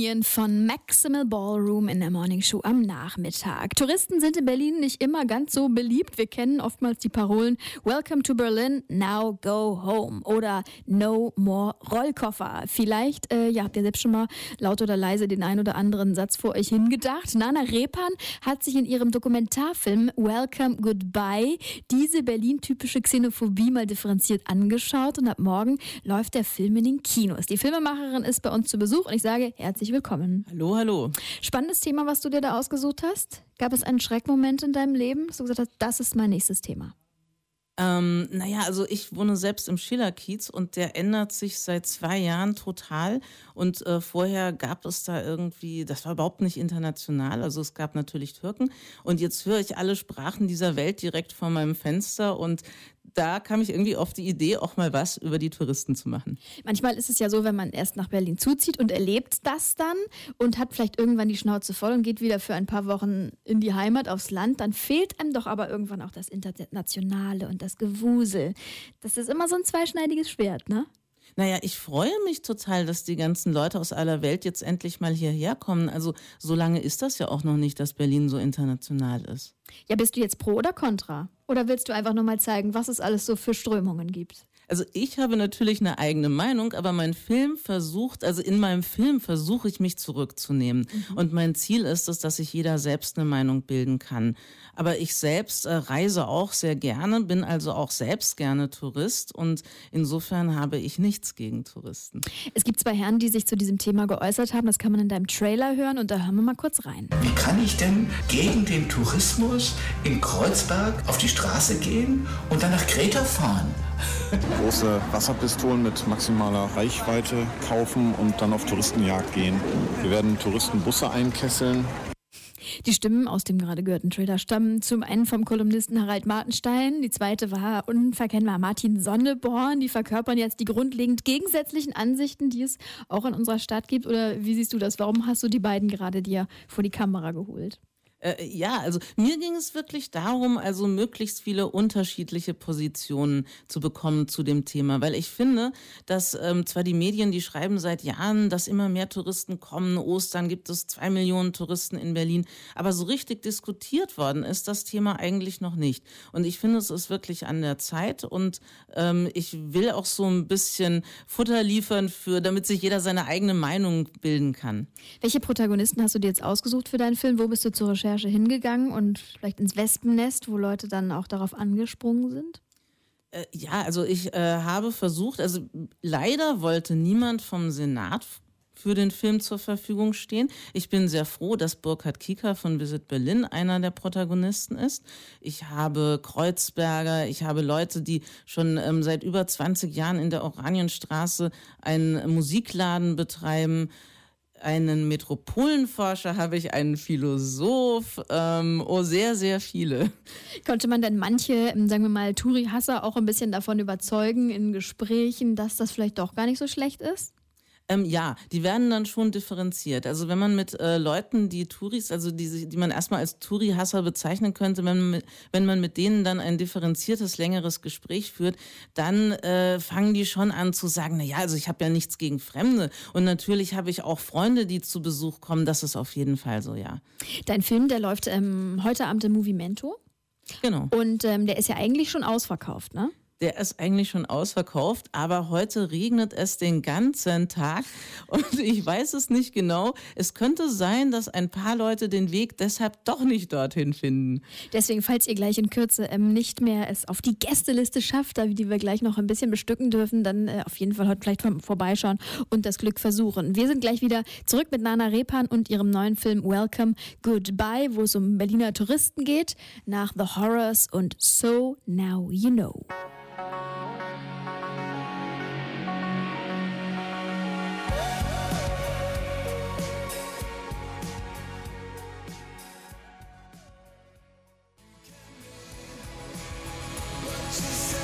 Bohemian von Maximal Ballroom in der Morning Show am Nachmittag. Touristen sind in Berlin nicht immer ganz so beliebt. Wir kennen oftmals die Parolen Welcome to Berlin, now go home oder No more Rollkoffer. Vielleicht habt ihr selbst schon mal laut oder leise den ein oder anderen Satz vor euch hingedacht. Nana Repan hat sich in ihrem Dokumentarfilm Welcome Goodbye diese Berlin-typische Xenophobie mal differenziert angeschaut und ab morgen läuft der Film in den Kinos. Die Filmemacherin ist bei uns zu Besuch und ich sage herzlich willkommen. Hallo, hallo. Spannendes Thema, was du dir da ausgesucht hast. Gab es einen Schreckmoment in deinem Leben, dass du gesagt hast, das ist mein nächstes Thema? Also ich wohne selbst im Schillerkiez und der ändert sich seit 2 Jahren total und vorher gab es da irgendwie, das war überhaupt nicht international, also es gab natürlich Türken und jetzt höre ich alle Sprachen dieser Welt direkt vor meinem Fenster und da kam ich irgendwie auf die Idee, auch mal was über die Touristen zu machen. Manchmal ist es ja so, wenn man erst nach Berlin zuzieht und erlebt das dann und hat vielleicht irgendwann die Schnauze voll und geht wieder für ein paar Wochen in die Heimat, aufs Land, dann fehlt einem doch aber irgendwann auch das Internationale und das Gewusel. Das ist immer so ein zweischneidiges Schwert, ne? Naja, ich freue mich total, dass die ganzen Leute aus aller Welt jetzt endlich mal hierher kommen. Also so lange ist das ja auch noch nicht, dass Berlin so international ist. Ja, bist du jetzt pro oder contra? Oder willst du einfach nur mal zeigen, was es alles so für Strömungen gibt? Also ich habe natürlich eine eigene Meinung, aber in meinem Film versuche ich mich zurückzunehmen. Und mein Ziel ist es, dass sich jeder selbst eine Meinung bilden kann. Aber ich selbst reise auch sehr gerne, bin also auch selbst gerne Tourist und insofern habe ich nichts gegen Touristen. Es gibt 2 Herren, die sich zu diesem Thema geäußert haben. Das kann man in deinem Trailer hören und da hören wir mal kurz rein. Wie kann ich denn gegen den Tourismus in Kreuzberg auf die Straße gehen und dann nach Kreta fahren? Große Wasserpistolen mit maximaler Reichweite kaufen und dann auf Touristenjagd gehen. Wir werden Touristenbusse einkesseln. Die Stimmen aus dem gerade gehörten Trailer stammen zum einen vom Kolumnisten Harald Martenstein, die zweite war unverkennbar Martin Sonneborn. Die verkörpern jetzt die grundlegend gegensätzlichen Ansichten, die es auch in unserer Stadt gibt. Oder wie siehst du das? Warum hast du die beiden gerade dir vor die Kamera geholt? Also mir ging es wirklich darum, also möglichst viele unterschiedliche Positionen zu bekommen zu dem Thema, weil ich finde, dass zwar die Medien, die schreiben seit Jahren, dass immer mehr Touristen kommen, Ostern gibt es 2 Millionen Touristen in Berlin, aber so richtig diskutiert worden ist das Thema eigentlich noch nicht. Und ich finde, es ist wirklich an der Zeit und ich will auch so ein bisschen Futter liefern, damit sich jeder seine eigene Meinung bilden kann. Welche Protagonisten hast du dir jetzt ausgesucht für deinen Film? Wo bist du zur Recherche hingegangen und vielleicht ins Wespennest, wo Leute dann auch darauf angesprungen sind? Also ich habe versucht, also leider wollte niemand vom Senat für den Film zur Verfügung stehen. Ich bin sehr froh, dass Burkhard Kieker von Visit Berlin einer der Protagonisten ist. Ich habe Kreuzberger, ich habe Leute, die schon seit über 20 Jahren in der Oranienstraße einen Musikladen betreiben. Einen Metropolenforscher habe ich, einen Philosoph, sehr, sehr viele. Konnte man denn manche, sagen wir mal, Touri-Hasser auch ein bisschen davon überzeugen in Gesprächen, dass das vielleicht doch gar nicht so schlecht ist? Ja, die werden dann schon differenziert. Also wenn man mit Leuten, die Touris, also die man erstmal als Touri-Hasser bezeichnen könnte, wenn man mit denen dann ein differenziertes, längeres Gespräch führt, dann fangen die schon an zu sagen, naja, also ich habe ja nichts gegen Fremde. Und natürlich habe ich auch Freunde, die zu Besuch kommen. Das ist auf jeden Fall so, ja. Dein Film, der läuft heute Abend im Movimento. Genau. Und der ist ja eigentlich schon ausverkauft, ne? Der ist eigentlich schon ausverkauft, aber heute regnet es den ganzen Tag und ich weiß es nicht genau. Es könnte sein, dass ein paar Leute den Weg deshalb doch nicht dorthin finden. Deswegen, falls ihr gleich in Kürze nicht mehr es auf die Gästeliste schafft, die wir gleich noch ein bisschen bestücken dürfen, dann auf jeden Fall heute vielleicht vorbeischauen und das Glück versuchen. Wir sind gleich wieder zurück mit Nana Repan und ihrem neuen Film Welcome Goodbye, wo es um Berliner Touristen geht, nach The Horrors und So Now You Know.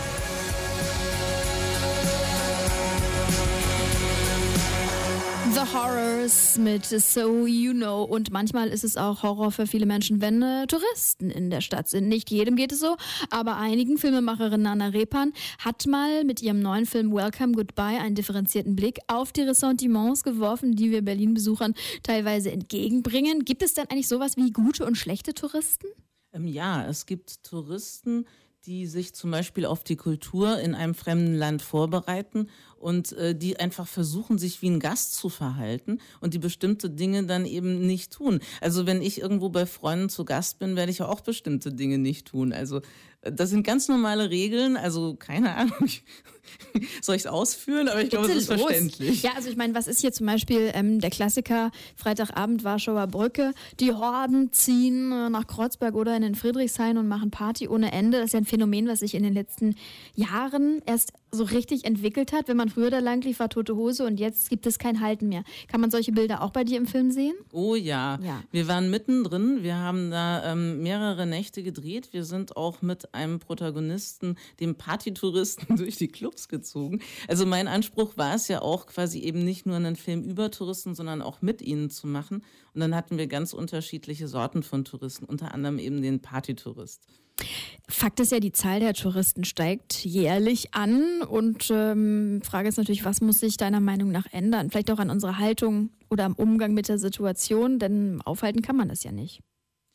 The Horrors mit So You Know. Und manchmal ist es auch Horror für viele Menschen, wenn Touristen in der Stadt sind. Nicht jedem geht es so, aber einigen. Filmemacherin Nana Repan hat mal mit ihrem neuen Film Welcome Goodbye einen differenzierten Blick auf die Ressentiments geworfen, die wir Berlin-Besuchern teilweise entgegenbringen. Gibt es denn eigentlich sowas wie gute und schlechte Touristen? Ja, es gibt Touristen, die sich zum Beispiel auf die Kultur in einem fremden Land vorbereiten und die einfach versuchen, sich wie ein Gast zu verhalten und die bestimmte Dinge dann eben nicht tun. Also wenn ich irgendwo bei Freunden zu Gast bin, werde ich auch bestimmte Dinge nicht tun. Also das sind ganz normale Regeln, also keine Ahnung, soll ich es ausführen, aber ich glaube, es ist verständlich. Ja, also ich meine, was ist hier zum Beispiel der Klassiker Freitagabend Warschauer Brücke, die Horden ziehen nach Kreuzberg oder in den Friedrichshain und machen Party ohne Ende. Das ist ja ein Phänomen, was sich in den letzten Jahren erst so richtig entwickelt hat. Wenn man früher da lang lief, war tote Hose und jetzt gibt es kein Halten mehr. Kann man solche Bilder auch bei dir im Film sehen? Oh ja. Wir waren mittendrin, wir haben da mehrere Nächte gedreht. Wir sind auch mit einem Protagonisten, dem Partytouristen, durch die Clubs gezogen. Also mein Anspruch war es ja auch quasi eben nicht nur einen Film über Touristen, sondern auch mit ihnen zu machen. Und dann hatten wir ganz unterschiedliche Sorten von Touristen, unter anderem eben den Partytourist. Fakt ist ja, die Zahl der Touristen steigt jährlich an und Frage ist natürlich, was muss sich deiner Meinung nach ändern? Vielleicht auch an unserer Haltung oder am Umgang mit der Situation, denn aufhalten kann man das ja nicht.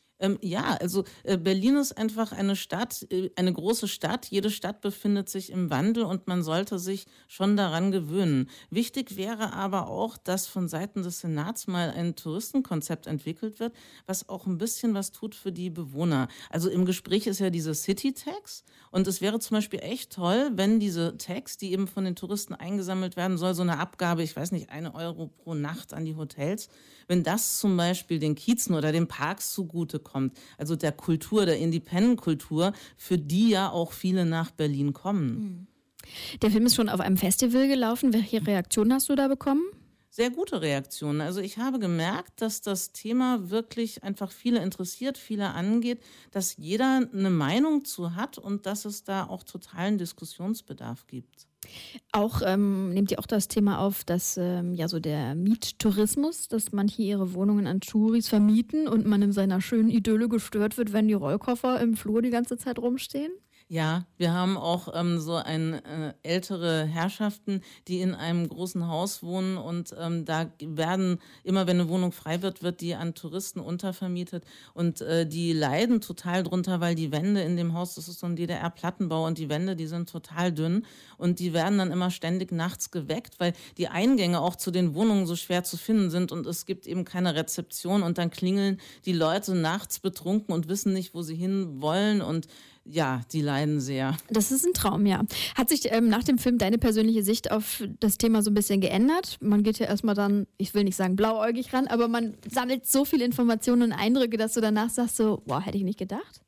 Berlin ist einfach eine Stadt, eine große Stadt. Jede Stadt befindet sich im Wandel und man sollte sich schon daran gewöhnen. Wichtig wäre aber auch, dass von Seiten des Senats mal ein Touristenkonzept entwickelt wird, was auch ein bisschen was tut für die Bewohner. Also im Gespräch ist ja diese City-Tax und es wäre zum Beispiel echt toll, wenn diese Tax, die eben von den Touristen eingesammelt werden soll, so eine Abgabe, ich weiß nicht, 1 Euro pro Nacht an die Hotels, wenn das zum Beispiel den Kiezen oder den Parks zugutekommt, also der Kultur, der Independent-Kultur, für die ja auch viele nach Berlin kommen. Der Film ist schon auf einem Festival gelaufen. Welche Reaktionen hast du da bekommen? Sehr gute Reaktionen. Also ich habe gemerkt, dass das Thema wirklich einfach viele interessiert, viele angeht, dass jeder eine Meinung zu hat und dass es da auch totalen Diskussionsbedarf gibt. Auch nehmt ihr auch das Thema auf, dass so der Miettourismus, dass manche ihre Wohnungen an Touris vermieten und man in seiner schönen Idylle gestört wird, wenn die Rollkoffer im Flur die ganze Zeit rumstehen? Ja, wir haben auch ältere Herrschaften, die in einem großen Haus wohnen und da werden, immer wenn eine Wohnung frei wird, wird die an Touristen untervermietet und die leiden total drunter, weil die Wände in dem Haus, das ist so ein DDR-Plattenbau und die Wände, die sind total dünn und die werden dann immer ständig nachts geweckt, weil die Eingänge auch zu den Wohnungen so schwer zu finden sind und es gibt eben keine Rezeption und dann klingeln die Leute nachts betrunken und wissen nicht, wo sie hin wollen und ja, die leiden sehr. Das ist ein Traum, ja. Hat sich nach dem Film deine persönliche Sicht auf das Thema so ein bisschen geändert? Man geht ja erstmal dann, ich will nicht sagen blauäugig ran, aber man sammelt so viele Informationen und Eindrücke, dass du danach sagst so, wow, hätte ich nicht gedacht.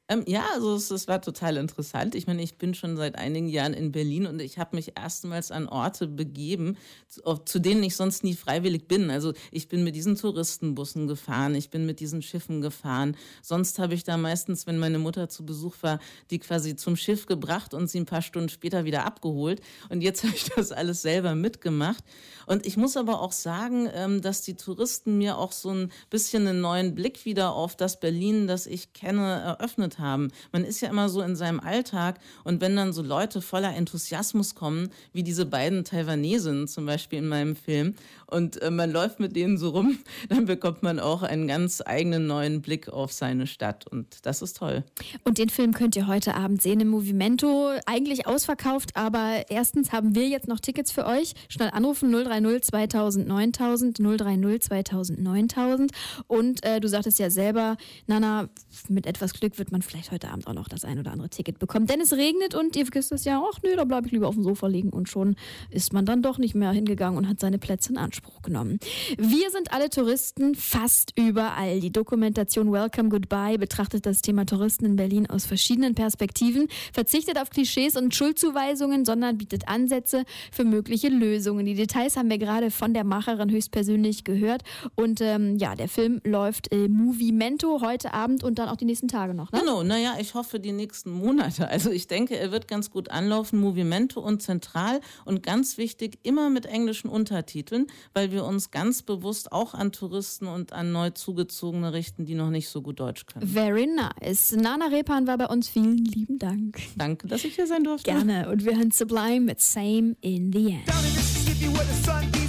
Also es war total interessant. Ich meine, ich bin schon seit einigen Jahren in Berlin und ich habe mich erstmals an Orte begeben, zu denen ich sonst nie freiwillig bin. Also ich bin mit diesen Touristenbussen gefahren, ich bin mit diesen Schiffen gefahren. Sonst habe ich da meistens, wenn meine Mutter zu Besuch war, die quasi zum Schiff gebracht und sie ein paar Stunden später wieder abgeholt. Und jetzt habe ich das alles selber mitgemacht. Und ich muss aber auch sagen, dass die Touristen mir auch so ein bisschen einen neuen Blick wieder auf das Berlin, das ich kenne, eröffnet haben. Man ist ja immer so in seinem Alltag und wenn dann so Leute voller Enthusiasmus kommen, wie diese beiden Taiwanesen zum Beispiel in meinem Film und man läuft mit denen so rum, dann bekommt man auch einen ganz eigenen neuen Blick auf seine Stadt und das ist toll. Und den Film könnt ihr heute Abend sehen im Movimento. Eigentlich ausverkauft, aber erstens haben wir jetzt noch Tickets für euch. Schnell anrufen 030 2000 9000 030 2000 9000 und du sagtest ja selber, Nana, mit etwas Glück wird man vielleicht heute Abend auch noch das ein oder andere Ticket bekommen. Denn es regnet und ihr vergisst es ja, ach nö, da bleibe ich lieber auf dem Sofa liegen und schon ist man dann doch nicht mehr hingegangen und hat seine Plätze in Anspruch genommen. Wir sind alle Touristen, fast überall. Die Dokumentation Welcome Goodbye betrachtet das Thema Touristen in Berlin aus verschiedenen Perspektiven, verzichtet auf Klischees und Schuldzuweisungen, sondern bietet Ansätze für mögliche Lösungen. Die Details haben wir gerade von der Macherin höchstpersönlich gehört und der Film läuft Movimento heute Abend und dann auch die nächsten Tage noch, ne? Genau, Kino, naja, ich hoffe die nächsten Monate. Also ich denke, er wird ganz gut anlaufen, Movimento und zentral und ganz wichtig, immer mit englischen Untertiteln, weil wir uns ganz bewusst auch an Touristen und an Neuzugezogene richten, die noch nicht so gut Deutsch können. Very nice. Nana Repan war bei uns. Vielen lieben Dank. Danke, dass ich hier sein durfte. Gerne. Und wir hören Sublime mit Same in the End. Down in Mississippi where the sun beats